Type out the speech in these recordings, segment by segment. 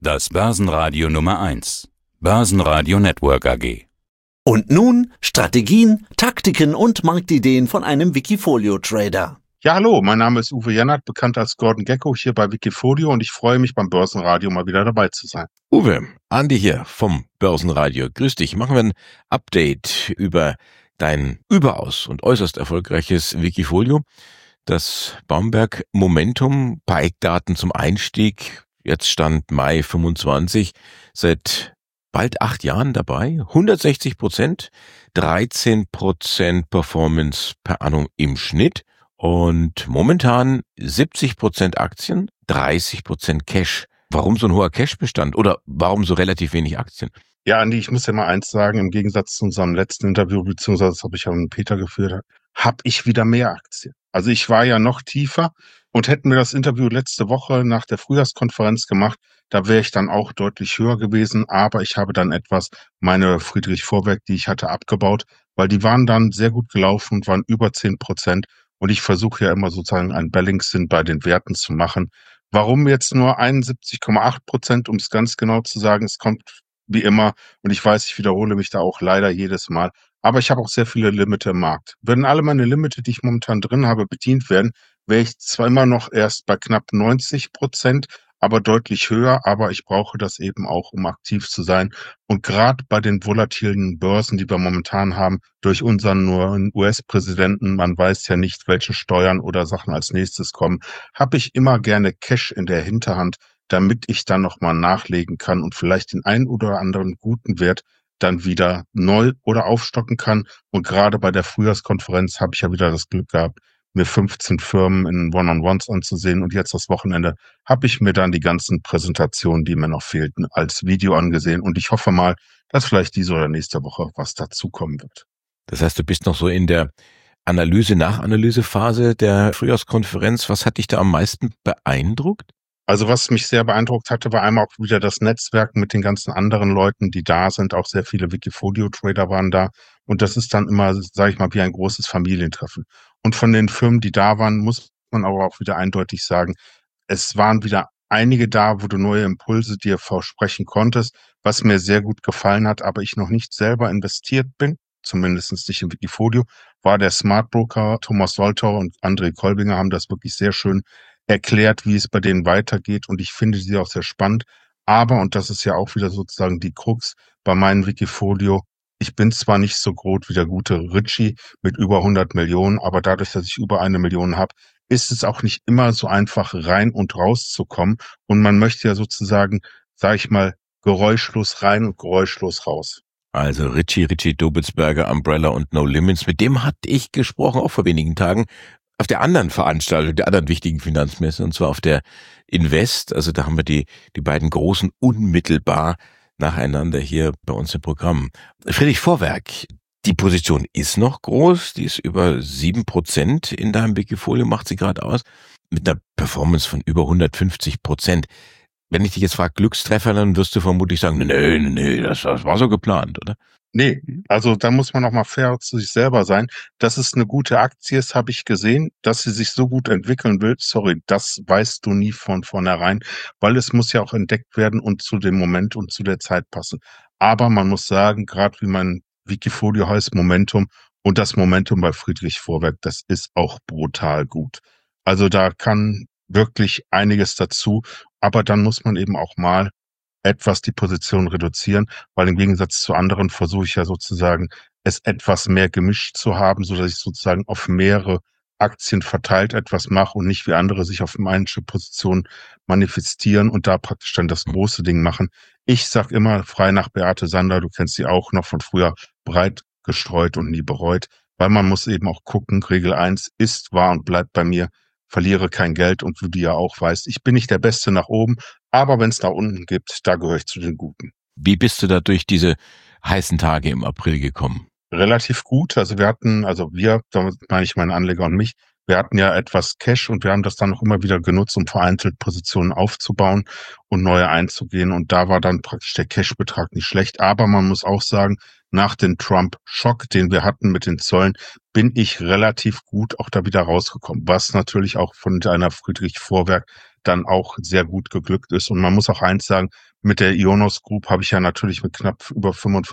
Das Börsenradio Nummer 1. Börsenradio Network AG. Und nun Strategien, Taktiken und Marktideen von einem Wikifolio-Trader. Ja, hallo, mein Name ist Uwe Jannert, bekannt als Gordon Gekko hier bei Wikifolio, und ich freue mich, beim Börsenradio mal wieder dabei zu sein. Uwe, Andi hier vom Börsenradio. Grüß dich. Machen wir ein Update über dein überaus und äußerst erfolgreiches Wikifolio. Das Baumberg Momentum, paar Eckdaten zum Einstieg. Jetzt Stand Mai 25, seit bald 8 Jahren dabei, 160%, 13% Performance per annum im Schnitt und momentan 70% Aktien, 30% Cash. Warum so ein hoher Cashbestand oder warum so relativ wenig Aktien? Ja, Andi, ich muss ja mal eins sagen, im Gegensatz zu unserem letzten Interview, beziehungsweise das habe ich ja mit Peter geführt, habe ich wieder mehr Aktien. Also ich war ja noch tiefer, und hätten wir das Interview letzte Woche nach der Frühjahrskonferenz gemacht, da wäre ich dann auch deutlich höher gewesen, aber ich habe dann etwas meine Friedrich Vorwerk, die ich hatte, abgebaut, weil die waren dann sehr gut gelaufen und waren über 10%, und ich versuche ja immer sozusagen ein Balancing bei den Werten zu machen. Warum jetzt nur 71,8%, um es ganz genau zu sagen? Es kommt wie immer, und ich weiß, ich wiederhole mich da auch leider jedes Mal, aber ich habe auch sehr viele Limite im Markt. Wenn alle meine Limite, die ich momentan drin habe, bedient werden, wäre ich zwar immer noch erst bei knapp 90%, aber deutlich höher, aber ich brauche das eben auch, um aktiv zu sein. Und gerade bei den volatilen Börsen, die wir momentan haben, durch unseren neuen US-Präsidenten, man weiß ja nicht, welche Steuern oder Sachen als nächstes kommen, habe ich immer gerne Cash in der Hinterhand, damit ich dann nochmal nachlegen kann und vielleicht den einen oder anderen guten Wert dann wieder neu oder aufstocken kann. Und gerade bei der Frühjahrskonferenz habe ich ja wieder das Glück gehabt, mir 15 Firmen in One-on-Ones anzusehen. Und jetzt das Wochenende habe ich mir dann die ganzen Präsentationen, die mir noch fehlten, als Video angesehen. Und ich hoffe mal, dass vielleicht diese oder nächste Woche was dazukommen wird. Das heißt, du bist noch so in der Analyse-Nach-Analyse-Phase der Frühjahrskonferenz. Was hat dich da am meisten beeindruckt? Also was mich sehr beeindruckt hatte, war einmal auch wieder das Netzwerk mit den ganzen anderen Leuten, die da sind. Auch sehr viele Wikifolio-Trader waren da. Und das ist dann immer, sage ich mal, wie ein großes Familientreffen. Und von den Firmen, die da waren, muss man aber auch wieder eindeutig sagen, es waren wieder einige da, wo du neue Impulse dir versprechen konntest, was mir sehr gut gefallen hat, aber ich noch nicht selber investiert bin, zumindest nicht im Wikifolio, war der Smart Broker Thomas Soltau und André Kolbinger haben das wirklich sehr schön erklärt, wie es bei denen weitergeht, und ich finde sie auch sehr spannend. Aber, und das ist ja auch wieder sozusagen die Krux bei meinem Wikifolio, ich bin zwar nicht so groß wie der gute Ritchie mit über 100 Millionen, aber dadurch, dass ich über 1 Million habe, ist es auch nicht immer so einfach, rein und raus zu kommen. Und man möchte ja sozusagen, sage ich mal, geräuschlos rein und geräuschlos raus. Also Ritchie Dobitzberger, Umbrella und No Limits, mit dem hatte ich gesprochen, auch vor wenigen Tagen, auf der anderen Veranstaltung, der anderen wichtigen Finanzmesse, und zwar auf der Invest. Also da haben wir die beiden großen unmittelbar nacheinander hier bei uns im Programm. Friedrich Vorwerk, die Position ist noch groß, die ist über 7% in deinem Wikifolio, macht sie gerade aus, mit einer Performance von über 150%. Wenn ich dich jetzt frage, Glückstreffer, dann wirst du vermutlich sagen, nee, das war so geplant, oder? Nee, also da muss man auch mal fair zu sich selber sein. Dass es eine gute Aktie ist, habe ich gesehen. Dass sie sich so gut entwickeln will, sorry, das weißt du nie von vornherein, weil es muss ja auch entdeckt werden und zu dem Moment und zu der Zeit passen. Aber man muss sagen, gerade wie mein Wikifolio heißt, Momentum, und das Momentum bei Friedrich Vorwerk, das ist auch brutal gut. Also da kann wirklich einiges dazu, aber dann muss man eben auch mal etwas die Position reduzieren, weil im Gegensatz zu anderen versuche ich ja sozusagen, es etwas mehr gemischt zu haben, so dass ich sozusagen auf mehrere Aktien verteilt etwas mache und nicht wie andere sich auf manche Positionen manifestieren und da praktisch dann das große Ding machen. Ich sag immer frei nach Beate Sander, du kennst sie auch noch von früher, breit gestreut und nie bereut, weil man muss eben auch gucken, Regel 1 ist, war und bleibt bei mir, verliere kein Geld, und wie du ja auch weißt, ich bin nicht der Beste nach oben, aber wenn es da unten gibt, da gehöre ich zu den Guten. Wie bist du da durch diese heißen Tage im April gekommen? Relativ gut. Also damit meine ich meine Anleger und mich, wir hatten ja etwas Cash und wir haben das dann noch immer wieder genutzt, um vereinzelt Positionen aufzubauen und neue einzugehen. Und da war dann praktisch der Cash-Betrag nicht schlecht. Aber man muss auch sagen, nach dem Trump-Schock, den wir hatten mit den Zöllen, bin ich relativ gut auch da wieder rausgekommen. Was natürlich auch von einer Friedrich Vorwerk dann auch sehr gut geglückt ist. Und man muss auch eins sagen, mit der Ionos Group habe ich ja natürlich mit knapp über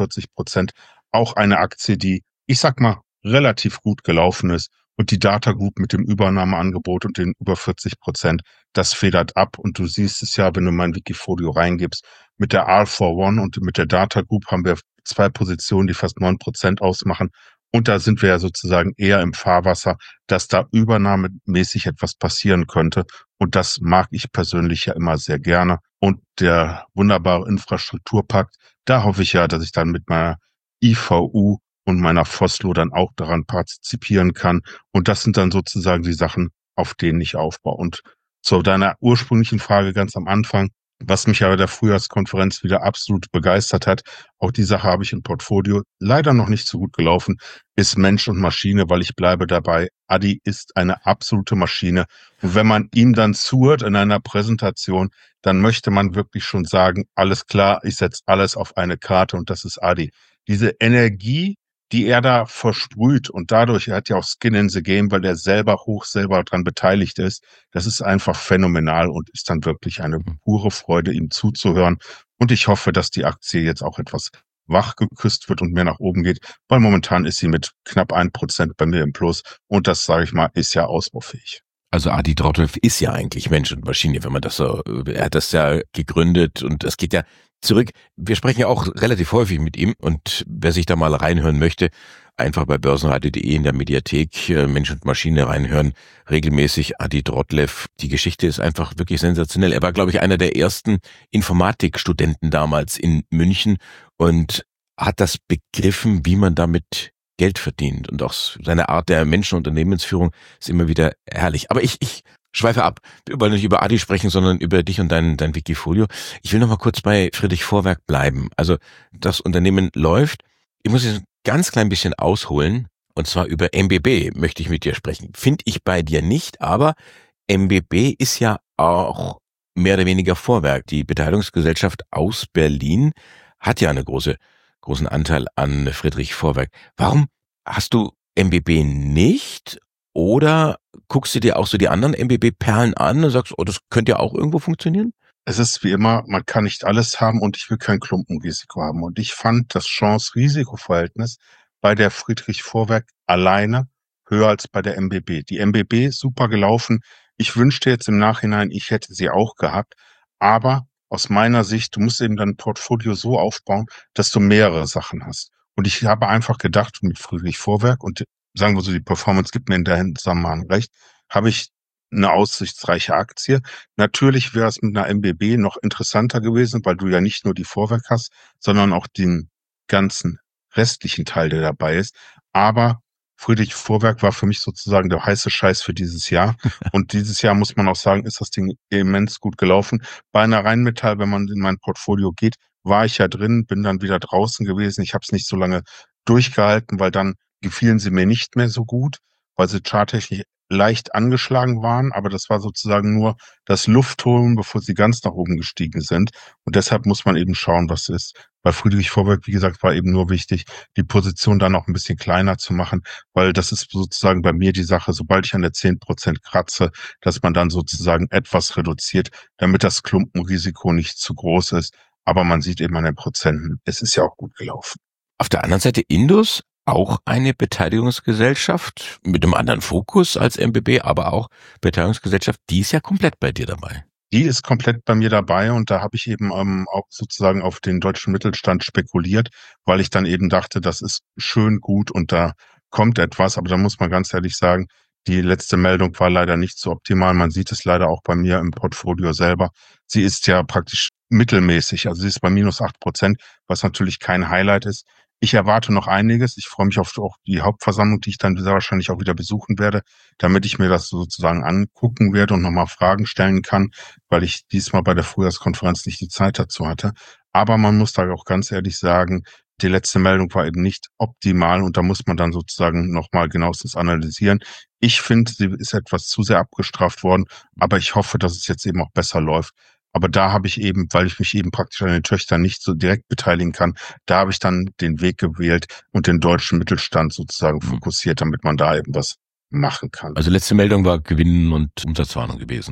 45% auch eine Aktie, die, ich sag mal, relativ gut gelaufen ist. Und die Data Group mit dem Übernahmeangebot und den über 40%, das federt ab. Und du siehst es ja, wenn du mein Wikifolio reingibst, mit der R41 und mit der Data Group haben wir 2 Positionen, die fast 9% ausmachen. Und da sind wir ja sozusagen eher im Fahrwasser, dass da übernahmemäßig etwas passieren könnte. Und das mag ich persönlich ja immer sehr gerne. Und der wunderbare Infrastrukturpakt, da hoffe ich ja, dass ich dann mit meiner IVU und meiner Foslo dann auch daran partizipieren kann. Und das sind dann sozusagen die Sachen, auf denen ich aufbaue. Und zu deiner ursprünglichen Frage ganz am Anfang, was mich aber der Frühjahrskonferenz wieder absolut begeistert hat, auch die Sache habe ich im Portfolio, leider noch nicht so gut gelaufen, ist Mensch und Maschine, weil ich bleibe dabei, Adi ist eine absolute Maschine. Und wenn man ihm dann zuhört in einer Präsentation, dann möchte man wirklich schon sagen, alles klar, ich setze alles auf eine Karte und das ist Adi. Diese Energie, die er da versprüht und dadurch, er hat ja auch Skin in the Game, weil er selber dran beteiligt ist. Das ist einfach phänomenal und ist dann wirklich eine pure Freude, ihm zuzuhören. Und ich hoffe, dass die Aktie jetzt auch etwas wach geküsst wird und mehr nach oben geht, weil momentan ist sie mit knapp 1% bei mir im Plus und das, sage ich mal, ist ja ausbaufähig. Also Adi Trottleff ist ja eigentlich Mensch und Maschine, wenn man das so, er hat das ja gegründet und es geht ja zurück. Wir sprechen ja auch relativ häufig mit ihm und wer sich da mal reinhören möchte, einfach bei börsenradio.de in der Mediathek Mensch und Maschine reinhören, regelmäßig Adi Trottleff. Die Geschichte ist einfach wirklich sensationell. Er war, glaube ich, einer der ersten Informatikstudenten damals in München und hat das begriffen, wie man damit Geld verdient und auch seine Art der Menschen- und Unternehmensführung ist immer wieder herrlich. Aber ich schweife ab. Wir wollen nicht über Adi sprechen, sondern über dich und dein Wikifolio. Ich will noch mal kurz bei Friedrich Vorwerk bleiben. Also das Unternehmen läuft. Ich muss jetzt ein ganz klein bisschen ausholen und zwar über MBB möchte ich mit dir sprechen. Finde ich bei dir nicht, aber MBB ist ja auch mehr oder weniger Vorwerk. Die Beteiligungsgesellschaft aus Berlin hat ja einen großen Anteil an Friedrich Vorwerk. Warum hast du MBB nicht oder guckst du dir auch so die anderen MBB-Perlen an und sagst, oh, das könnte ja auch irgendwo funktionieren? Es ist wie immer, man kann nicht alles haben und ich will kein Klumpenrisiko haben. Und ich fand das Chance-Risiko-Verhältnis bei der Friedrich Vorwerk alleine höher als bei der MBB. Die MBB ist super gelaufen. Ich wünschte jetzt im Nachhinein, ich hätte sie auch gehabt, aber aus meiner Sicht, du musst eben dein Portfolio so aufbauen, dass du mehrere Sachen hast. Und ich habe einfach gedacht, mit Friedrich Vorwerk und sagen wir so, die Performance gibt mir in der Zusammenhang recht, habe ich eine aussichtsreiche Aktie. Natürlich wäre es mit einer MBB noch interessanter gewesen, weil du ja nicht nur die Vorwerk hast, sondern auch den ganzen restlichen Teil, der dabei ist. Aber Friedrich Vorwerk war für mich sozusagen der heiße Scheiß für dieses Jahr. Und dieses Jahr muss man auch sagen, ist das Ding immens gut gelaufen. Bei einer Rheinmetall, wenn man in mein Portfolio geht, war ich ja drin, bin dann wieder draußen gewesen. Ich habe es nicht so lange durchgehalten, weil dann gefielen sie mir nicht mehr so gut, weil sie charttechnisch leicht angeschlagen waren, aber das war sozusagen nur das Luftholen, bevor sie ganz nach oben gestiegen sind. Und deshalb muss man eben schauen, was ist. Bei Friedrich Vorwerk, wie gesagt, war eben nur wichtig, die Position dann auch ein bisschen kleiner zu machen, weil das ist sozusagen bei mir die Sache, sobald ich an der 10% kratze, dass man dann sozusagen etwas reduziert, damit das Klumpenrisiko nicht zu groß ist. Aber man sieht eben an den Prozenten, es ist ja auch gut gelaufen. Auf der anderen Seite Indus, auch eine Beteiligungsgesellschaft mit einem anderen Fokus als MBB, aber auch Beteiligungsgesellschaft, die ist ja komplett bei dir dabei. Die ist komplett bei mir dabei und da habe ich eben auch sozusagen auf den deutschen Mittelstand spekuliert, weil ich dann eben dachte, das ist schön gut und da kommt etwas. Aber da muss man ganz ehrlich sagen, die letzte Meldung war leider nicht so optimal. Man sieht es leider auch bei mir im Portfolio selber. Sie ist ja praktisch mittelmäßig, also sie ist bei minus 8%, was natürlich kein Highlight ist. Ich erwarte noch einiges. Ich freue mich auf auch die Hauptversammlung, die ich dann sehr wahrscheinlich auch wieder besuchen werde, damit ich mir das sozusagen angucken werde und nochmal Fragen stellen kann, weil ich diesmal bei der Frühjahrskonferenz nicht die Zeit dazu hatte. Aber man muss da auch ganz ehrlich sagen, die letzte Meldung war eben nicht optimal und da muss man dann sozusagen nochmal genauestens analysieren. Ich finde, sie ist etwas zu sehr abgestraft worden, aber ich hoffe, dass es jetzt eben auch besser läuft. Aber da habe ich eben, weil ich mich eben praktisch an den Töchtern nicht so direkt beteiligen kann, da habe ich dann den Weg gewählt und den deutschen Mittelstand sozusagen fokussiert, damit man da eben was machen kann. Also letzte Meldung war Gewinn- und Umsatzwarnung gewesen, ne?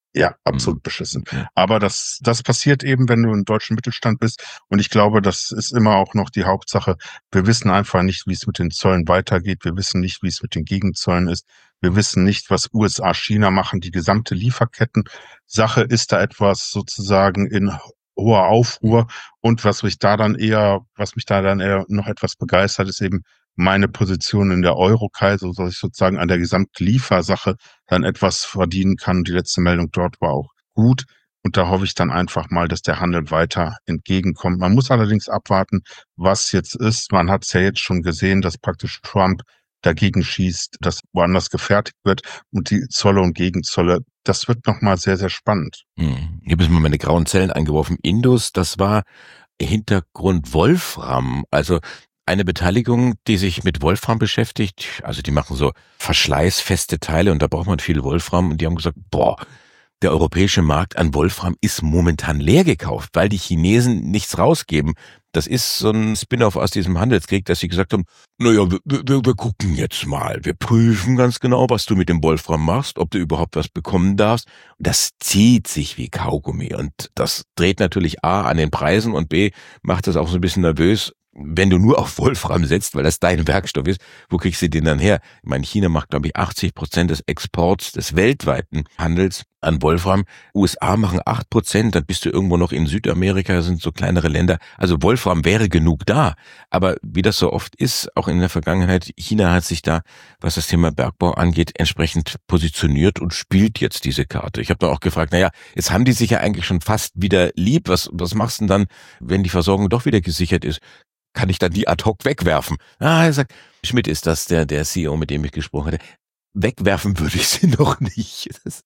Ja, absolut beschissen. Aber das passiert eben, wenn du im deutschen Mittelstand bist. Und ich glaube, das ist immer auch noch die Hauptsache. Wir wissen einfach nicht, wie es mit den Zöllen weitergeht. Wir wissen nicht, wie es mit den Gegenzöllen ist. Wir wissen nicht, was USA, China machen. Die gesamte Lieferketten-Sache ist da etwas sozusagen in hoher Aufruhr. Und was mich da dann eher noch etwas begeistert, ist eben meine Position in der Eurokreis, so dass ich sozusagen an der Gesamtliefersache dann etwas verdienen kann. Die letzte Meldung dort war auch gut. Und da hoffe ich dann einfach mal, dass der Handel weiter entgegenkommt. Man muss allerdings abwarten, was jetzt ist. Man hat es ja jetzt schon gesehen, dass praktisch Trump dagegen schießt, dass woanders gefertigt wird und die Zölle und Gegenzölle. Das wird nochmal sehr, sehr spannend. Ich habe jetzt mal meine grauen Zellen eingeworfen. Indus, das war Hintergrund Wolfram, also eine Beteiligung, die sich mit Wolfram beschäftigt. Also die machen so verschleißfeste Teile und da braucht man viel Wolfram. Und die haben gesagt, der europäische Markt an Wolfram ist momentan leer gekauft, weil die Chinesen nichts rausgeben. Das ist so ein Spin-off aus diesem Handelskrieg, dass sie gesagt haben, naja, wir gucken jetzt mal. Wir prüfen ganz genau, was du mit dem Wolfram machst, ob du überhaupt was bekommen darfst. Und das zieht sich wie Kaugummi. Und das dreht natürlich A an den Preisen und B macht das auch so ein bisschen nervös. Wenn du nur auf Wolfram setzt, weil das dein Werkstoff ist, wo kriegst du den dann her? Ich meine, China macht, glaube ich, 80% des Exports des weltweiten Handels an Wolfram. USA machen 8%, dann bist du irgendwo noch in Südamerika, das sind so kleinere Länder. Also Wolfram wäre genug da. Aber wie das so oft ist, auch in der Vergangenheit, China hat sich da, was das Thema Bergbau angeht, entsprechend positioniert und spielt jetzt diese Karte. Ich habe dann auch gefragt, jetzt haben die sich ja eigentlich schon fast wieder lieb. Was machst du denn dann, wenn die Versorgung doch wieder gesichert ist? Kann ich dann die ad hoc wegwerfen? Er sagt, Schmidt ist das, der CEO, mit dem ich gesprochen hatte. Wegwerfen würde ich sie noch nicht. Das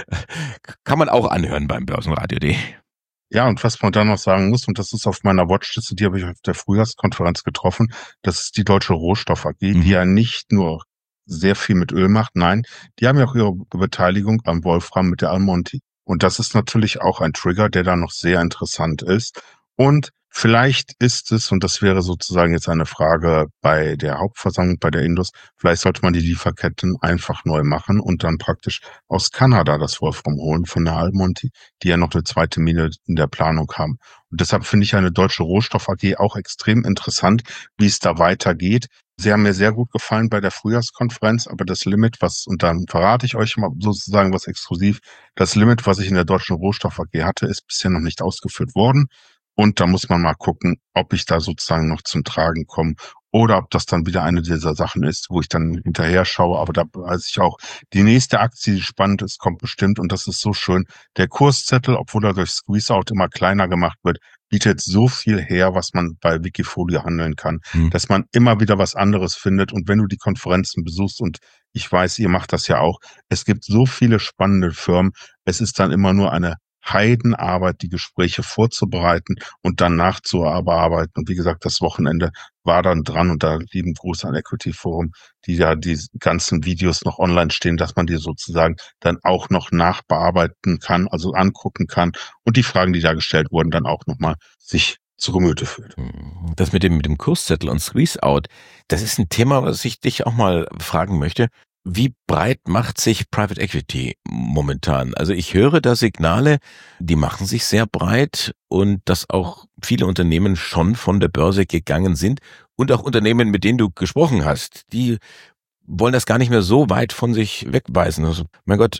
kann man auch anhören beim Börsenradio.de. Ja, und was man da noch sagen muss, und das ist auf meiner Watchliste, die habe ich auf der Frühjahrskonferenz getroffen, das ist die Deutsche Rohstoff AG, die ja nicht nur sehr viel mit Öl macht, nein, die haben ja auch ihre Beteiligung am Wolfram mit der Almonty. Und das ist natürlich auch ein Trigger, der da noch sehr interessant ist. Und vielleicht ist es, und das wäre sozusagen jetzt eine Frage bei der Hauptversammlung, bei der Indus, vielleicht sollte man die Lieferketten einfach neu machen und dann praktisch aus Kanada das Wolfram holen von der Almonty, die ja noch eine zweite Mine in der Planung haben. Und deshalb finde ich eine deutsche Rohstoff AG auch extrem interessant, wie es da weitergeht. Sie haben mir sehr gut gefallen bei der Frühjahrskonferenz, aber das Limit, und dann verrate ich euch mal sozusagen was exklusiv, das Limit, was ich in der deutschen Rohstoff AG hatte, ist bisher noch nicht ausgeführt worden. Und da muss man mal gucken, ob ich da sozusagen noch zum Tragen komme oder ob das dann wieder eine dieser Sachen ist, wo ich dann hinterher schaue. Aber da weiß ich auch, die nächste Aktie, die spannend ist, kommt bestimmt. Und das ist so schön. Der Kurszettel, obwohl er durch Squeeze-Out immer kleiner gemacht wird, bietet so viel her, was man bei Wikifolio handeln kann, dass man immer wieder was anderes findet. Und wenn du die Konferenzen besuchst, und ich weiß, ihr macht das ja auch, es gibt so viele spannende Firmen. Es ist dann immer nur eine Heidenarbeit, die Gespräche vorzubereiten und dann nachzuarbeiten. Und wie gesagt, das Wochenende war dann dran und da lieben Gruß an Equity Forum, die ja die ganzen Videos noch online stehen, dass man die sozusagen dann auch noch nachbearbeiten kann, also angucken kann und die Fragen, die da gestellt wurden, dann auch nochmal sich zu Gemüte führt. Das mit dem Kurszettel und Squeeze-Out, das ist ein Thema, was ich dich auch mal fragen möchte. Wie breit macht sich Private Equity momentan? Also ich höre da Signale, die machen sich sehr breit und dass auch viele Unternehmen schon von der Börse gegangen sind und auch Unternehmen, mit denen du gesprochen hast, die wollen das gar nicht mehr so weit von sich wegweisen. Also, mein Gott,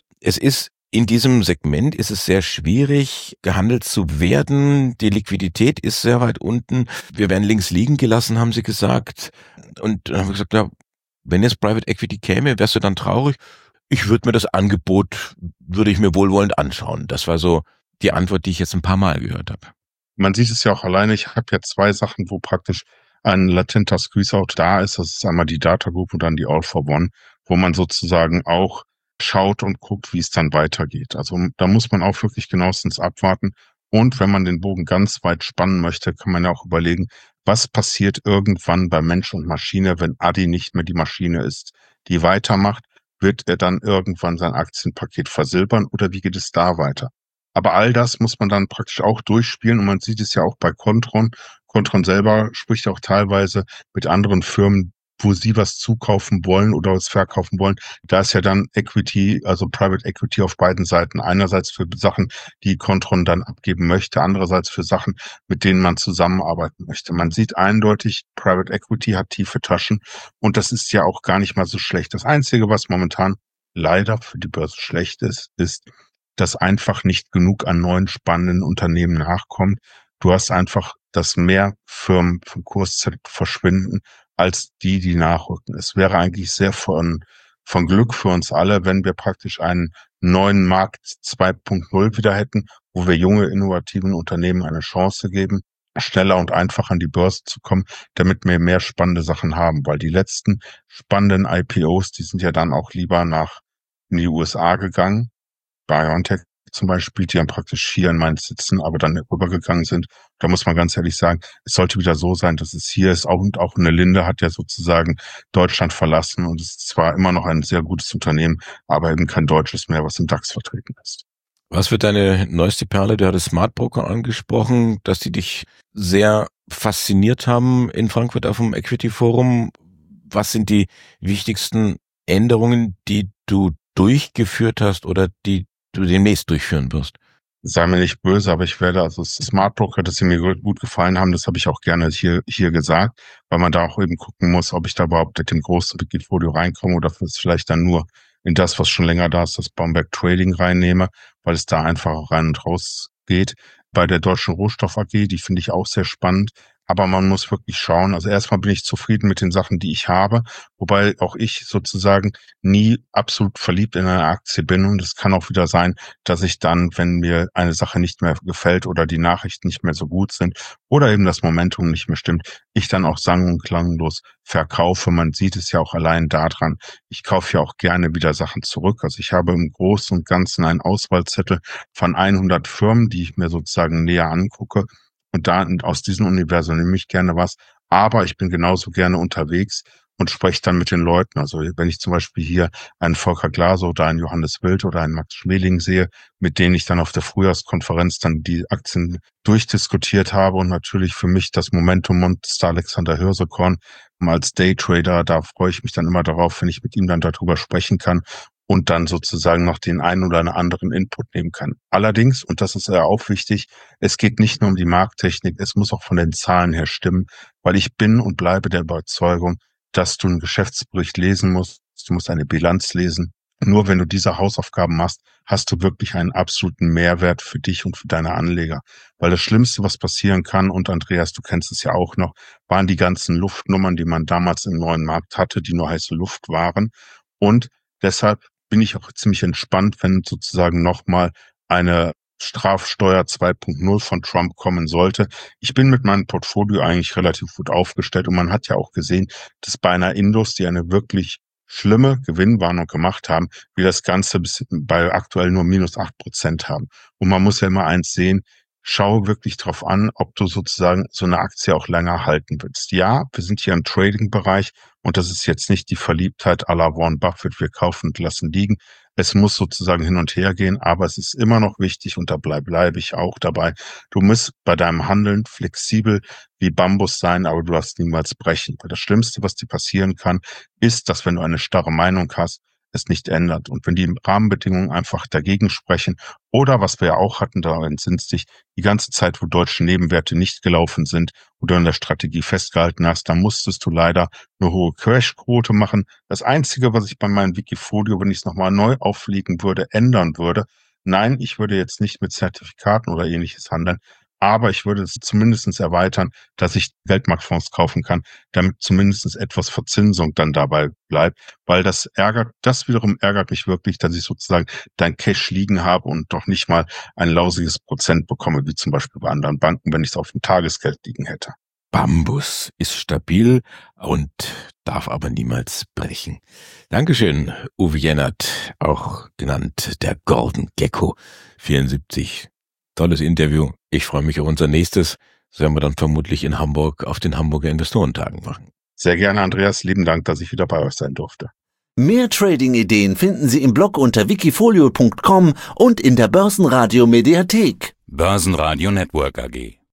in diesem Segment ist es sehr schwierig, gehandelt zu werden. Die Liquidität ist sehr weit unten. Wir werden links liegen gelassen, haben sie gesagt. Und dann haben wir gesagt, ja, wenn jetzt Private Equity käme, wärst du dann traurig? Ich würde mir das Angebot, würde ich mir wohlwollend anschauen. Das war so die Antwort, die ich jetzt ein paar Mal gehört habe. Man sieht es ja auch alleine. Ich habe ja zwei Sachen, wo praktisch ein latenter Squeeze-Out da ist. Das ist einmal die Data Group und dann die All for One, wo man sozusagen auch schaut und guckt, wie es dann weitergeht. Also da muss man auch wirklich genauestens abwarten. Und wenn man den Bogen ganz weit spannen möchte, kann man ja auch überlegen, was passiert irgendwann bei Mensch und Maschine, wenn Adi nicht mehr die Maschine ist, die weitermacht? Wird er dann irgendwann sein Aktienpaket versilbern oder wie geht es da weiter? Aber all das muss man dann praktisch auch durchspielen und man sieht es ja auch bei Kontron. Kontron selber spricht auch teilweise mit anderen Firmen, wo sie was zukaufen wollen oder was verkaufen wollen. Da ist ja dann Equity, also Private Equity auf beiden Seiten. Einerseits für Sachen, die Kontron dann abgeben möchte, andererseits für Sachen, mit denen man zusammenarbeiten möchte. Man sieht eindeutig, Private Equity hat tiefe Taschen und das ist ja auch gar nicht mal so schlecht. Das Einzige, was momentan leider für die Börse schlecht ist, dass einfach nicht genug an neuen spannenden Unternehmen nachkommt. Du hast einfach, dass mehr Firmen vom Kurszettel verschwinden, als die nachrücken. Es wäre eigentlich sehr von Glück für uns alle, wenn wir praktisch einen neuen Markt 2.0 wieder hätten, wo wir junge, innovativen Unternehmen eine Chance geben, schneller und einfacher an die Börse zu kommen, damit wir mehr spannende Sachen haben. Weil die letzten spannenden IPOs, die sind ja dann auch lieber in die USA gegangen. BioNTech zum Beispiel, die dann praktisch hier in Mainz sitzen, aber dann rübergegangen sind. Da muss man ganz ehrlich sagen, es sollte wieder so sein, dass es hier ist. Und auch eine Linde hat ja sozusagen Deutschland verlassen und es ist zwar immer noch ein sehr gutes Unternehmen, aber eben kein deutsches mehr, was im DAX vertreten ist. Was wird deine neueste Perle? Du hattest Smart Broker angesprochen, dass die dich sehr fasziniert haben in Frankfurt auf dem Equity Forum. Was sind die wichtigsten Änderungen, die du durchgeführt hast oder die du demnächst durchführen wirst? Sei mir nicht böse, aber ich werde, also Smart Broker, dass sie mir gut gefallen haben, das habe ich auch gerne hier gesagt, weil man da auch eben gucken muss, ob ich da überhaupt mit dem großen Wikifolio reinkomme oder vielleicht dann nur in das, was schon länger da ist, das Baumberg Trading reinnehme, weil es da einfach auch rein und raus geht. Bei der Deutschen Rohstoff AG, die finde ich auch sehr spannend. Aber man muss wirklich schauen. Also erstmal bin ich zufrieden mit den Sachen, die ich habe, wobei auch ich sozusagen nie absolut verliebt in eine Aktie bin. Und es kann auch wieder sein, dass ich dann, wenn mir eine Sache nicht mehr gefällt oder die Nachrichten nicht mehr so gut sind oder eben das Momentum nicht mehr stimmt, ich dann auch sang- und klanglos verkaufe. Man sieht es ja auch allein daran. Ich kaufe ja auch gerne wieder Sachen zurück. Also ich habe im Großen und Ganzen einen Auswahlzettel von 100 Firmen, die ich mir sozusagen näher angucke. Und da aus diesem Universum nehme ich gerne was. Aber ich bin genauso gerne unterwegs und spreche dann mit den Leuten. Also wenn ich zum Beispiel hier einen Volker Glaser oder einen Johannes Wild oder einen Max Schmeling sehe, mit denen ich dann auf der Frühjahrskonferenz dann die Aktien durchdiskutiert habe und natürlich für mich das Momentum Monster Alexander Hirsekorn als Daytrader, da freue ich mich dann immer darauf, wenn ich mit ihm dann darüber sprechen kann und dann sozusagen noch den einen oder anderen Input nehmen kann. Allerdings, und das ist ja auch wichtig, es geht nicht nur um die Markttechnik, es muss auch von den Zahlen her stimmen, weil ich bin und bleibe der Überzeugung, dass du einen Geschäftsbericht lesen musst, du musst eine Bilanz lesen. Nur wenn du diese Hausaufgaben machst, hast du wirklich einen absoluten Mehrwert für dich und für deine Anleger. Weil das Schlimmste, was passieren kann, und Andreas, du kennst es ja auch noch, waren die ganzen Luftnummern, die man damals im neuen Markt hatte, die nur heiße Luft waren. Und deshalb bin ich auch ziemlich entspannt, wenn sozusagen nochmal eine Strafsteuer 2.0 von Trump kommen sollte. Ich bin mit meinem Portfolio eigentlich relativ gut aufgestellt und man hat ja auch gesehen, dass bei einer Indus, die eine wirklich schlimme Gewinnwarnung gemacht haben, wir das Ganze bei aktuell nur minus 8% haben. Und man muss ja immer eins sehen, schau wirklich drauf an, ob du sozusagen so eine Aktie auch länger halten willst. Ja, wir sind hier im Trading-Bereich und das ist jetzt nicht die Verliebtheit à la Warren Buffett, wir kaufen und lassen liegen. Es muss sozusagen hin und her gehen, aber es ist immer noch wichtig und da bleibe ich auch dabei. Du musst bei deinem Handeln flexibel wie Bambus sein, aber du darfst niemals brechen. Weil das Schlimmste, was dir passieren kann, ist, dass wenn du eine starre Meinung hast, es nicht ändert. Und wenn die Rahmenbedingungen einfach dagegen sprechen oder was wir ja auch hatten, da entsinnst dich, die ganze Zeit, wo deutsche Nebenwerte nicht gelaufen sind, wo du an der Strategie festgehalten hast, da musstest du leider eine hohe Crashquote machen. Das Einzige, was ich bei meinem Wikifolio, wenn ich es nochmal neu auflegen würde, ändern würde, nein, ich würde jetzt nicht mit Zertifikaten oder ähnliches handeln, aber ich würde es zumindest erweitern, dass ich Geldmarktfonds kaufen kann, damit zumindest etwas Verzinsung dann dabei bleibt, weil das wiederum ärgert mich wirklich, dass ich sozusagen dein Cash liegen habe und doch nicht mal ein lausiges Prozent bekomme, wie zum Beispiel bei anderen Banken, wenn ich es auf dem Tagesgeld liegen hätte. Bambus ist stabil und darf aber niemals brechen. Dankeschön, Uwe Jennert, auch genannt der Golden Gecko 74. Tolles Interview. Ich freue mich auf unser nächstes. Das werden wir dann vermutlich in Hamburg auf den Hamburger Investorentagen machen. Sehr gerne, Andreas. Lieben Dank, dass ich wieder bei euch sein durfte. Mehr Trading-Ideen finden Sie im Blog unter wikifolio.com und in der Börsenradio Mediathek. Börsenradio Network AG.